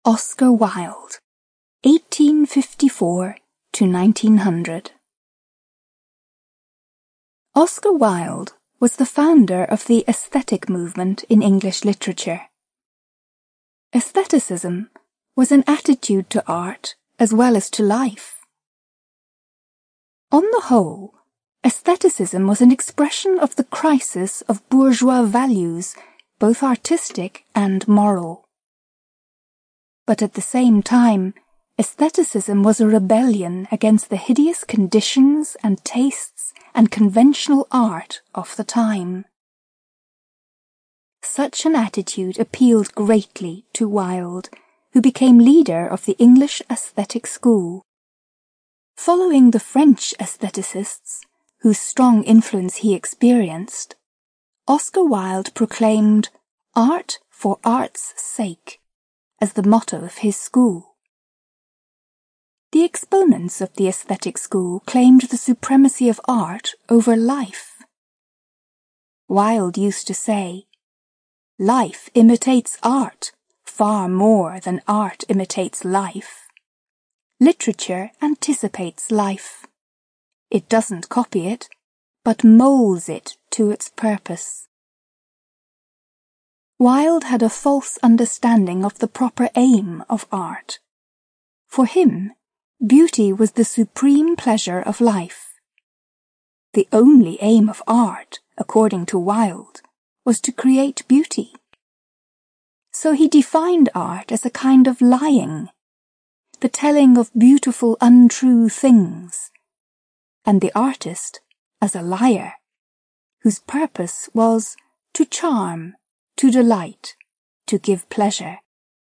Oscar Wilde, 1854 to 1900. Oscar Wilde was the founder of the aesthetic movement in English literature. Aestheticism was an attitude to art as well as to life. On the whole, aestheticism was an expression of the crisis of bourgeois values, both artistic and moral. But at the same time, aestheticism was a rebellion against the hideous conditions and tastes and conventional art of the time. Such an attitude appealed greatly to Wilde, who became leader of the English aesthetic school. Following the French aestheticists, whose strong influence he experienced, Oscar Wilde proclaimed "art for art's sake" as the motto of his school. The exponents of the aesthetic school claimed the supremacy of art over life. Wilde used to say, "Life imitates art far more than art imitates life. Literature anticipates life. It doesn't copy it, but molds it to its purpose." Wilde had a false understanding of the proper aim of art. For him, beauty was the supreme pleasure of life. The only aim of art, according to Wilde, was to create beauty. So he defined art as a kind of lying, the telling of beautiful untrue things, and the artist as a liar, whose purpose was to charm, to delight, to give pleasure.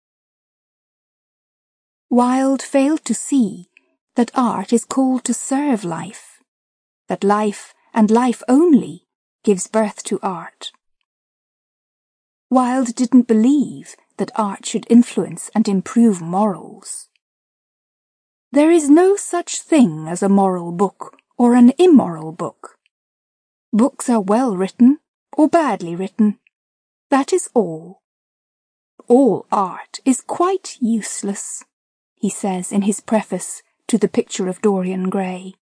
Wilde failed to see that art is called to serve life, that life, and life only, gives birth to art. Wilde didn't believe that art should influence and improve morals. There is no such thing as a moral book or an immoral book. Books are well written or badly written. That is all. All art is quite useless, he says in his preface to The Picture of Dorian Gray.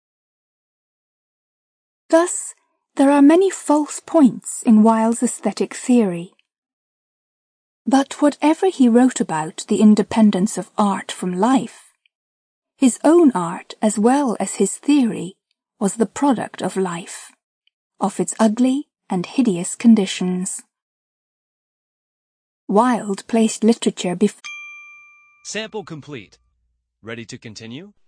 Thus, there are many false points in Wilde's aesthetic theory. But whatever he wrote about the independence of art from life, his own art as well as his theory was the product of life, of its ugly and hideous conditions. Wilde placed literature before... Sample complete. Ready to continue?